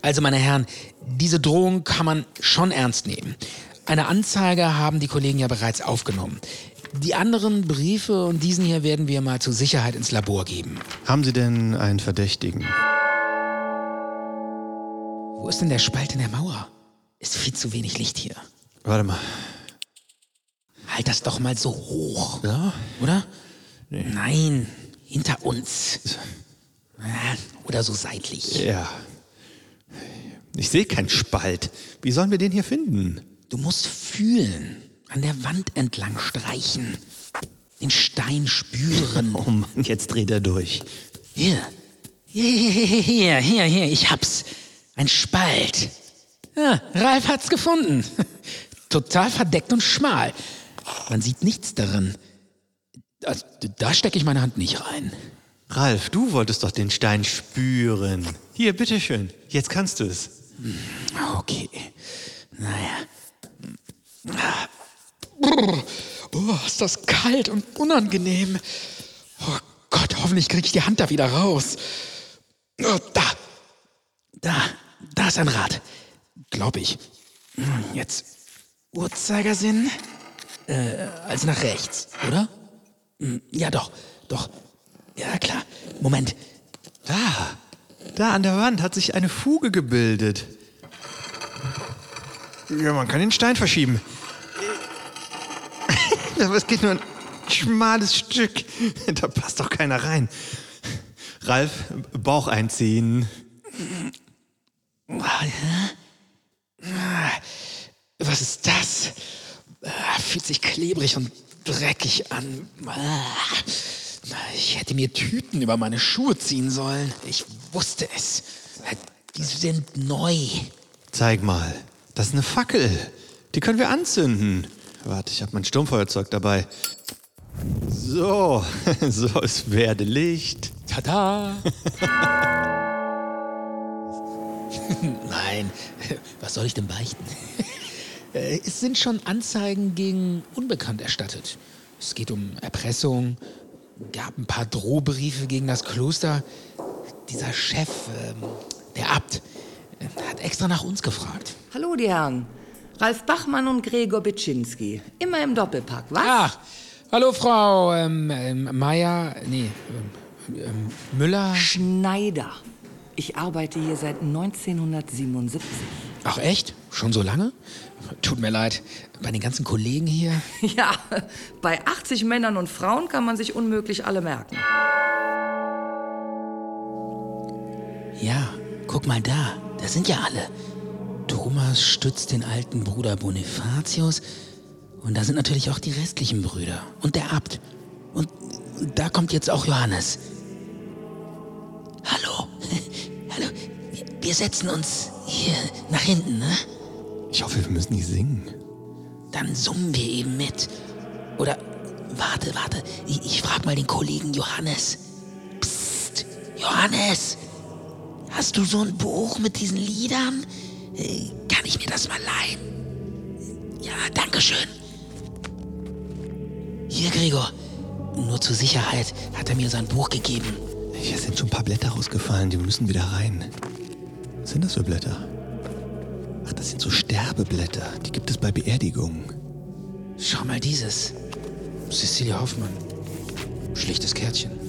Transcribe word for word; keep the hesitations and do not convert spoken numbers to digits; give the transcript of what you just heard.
Also, meine Herren, diese Drohung kann man schon ernst nehmen. Eine Anzeige haben die Kollegen ja bereits aufgenommen. Die anderen Briefe und diesen hier werden wir mal zur Sicherheit ins Labor geben. Haben Sie denn einen Verdächtigen? Wo ist denn der Spalt in der Mauer? Ist viel zu wenig Licht hier. Warte mal. Halt das doch mal so hoch. Ja? Oder? Nee. Nein, hinter uns. Oder so seitlich. Ja. Ich sehe keinen Spalt. Wie sollen wir den hier finden? Du musst fühlen. An der Wand entlang streichen. Den Stein spüren. Oh Mann, jetzt dreht er durch. Hier. Hier, hier, hier, hier. Ich hab's. Ein Spalt. Ja, Ralf hat's gefunden. Total verdeckt und schmal. Man sieht nichts darin. Also, da stecke ich meine Hand nicht rein. Ralf, du wolltest doch den Stein spüren. Hier, bitteschön. Jetzt kannst du es. Okay. Naja. Oh, ist das kalt und unangenehm. Oh Gott, hoffentlich kriege ich die Hand da wieder raus. Oh, da. Da. Da ist ein Rad. Glaub ich. Jetzt Uhrzeigersinn. Äh, also nach rechts, oder? Ja, doch. Doch. Ja, klar. Moment. Da. Da an der Wand hat sich eine Fuge gebildet. Ja, man kann den Stein verschieben. Aber es geht nur ein schmales Stück. Da passt doch keiner rein. Ralf, Bauch einziehen. Was ist das? Fühlt sich klebrig und dreckig an. Ich hätte mir Tüten über meine Schuhe ziehen sollen. Ich wusste es. Die sind neu. Zeig mal. Das ist eine Fackel. Die können wir anzünden. Warte, ich habe mein Sturmfeuerzeug dabei. So, so, es werde Licht. Tada! Nein, was soll ich denn beichten? Es sind schon Anzeigen gegen Unbekannt erstattet. Es geht um Erpressung, gab ein paar Drohbriefe gegen das Kloster. Dieser Chef, ähm, der Abt, äh, hat extra nach uns gefragt. Hallo, die Herren. Ralf Bachmann und Gregor Bitschinski. Immer im Doppelpack, was? Ach, hallo Frau ähm, ähm, Meier, nee, ähm, ähm, Müller. Schneider. Ich arbeite hier seit neunzehnhundertsiebenundsiebzig. Ach echt? Schon so lange? Tut mir leid, bei den ganzen Kollegen hier. Ja, bei achtzig Männern und Frauen kann man sich unmöglich alle merken. Ja, guck mal da, da sind ja alle. Thomas stützt den alten Bruder Bonifatius. Und da sind natürlich auch die restlichen Brüder. Und der Abt. Und da kommt jetzt auch Johannes. Hallo. Hallo. Wir setzen uns hier nach hinten, ne? Ich hoffe, wir müssen nicht singen. Dann summen wir eben mit. Oder, warte, warte. Ich, ich frag mal den Kollegen Johannes. Psst, Johannes. Hast du so ein Buch mit diesen Liedern? Äh, kann ich mir das mal leihen? Ja, danke schön. Hier, Gregor. Nur zur Sicherheit hat er mir sein Buch gegeben. Hier sind schon ein paar Blätter rausgefallen, die müssen wieder rein. Was sind das für Blätter? Ach, das sind so Sterbeblätter. Die gibt es bei Beerdigungen. Schau mal dieses. Cecilia Hoffmann. Schlichtes Kärtchen.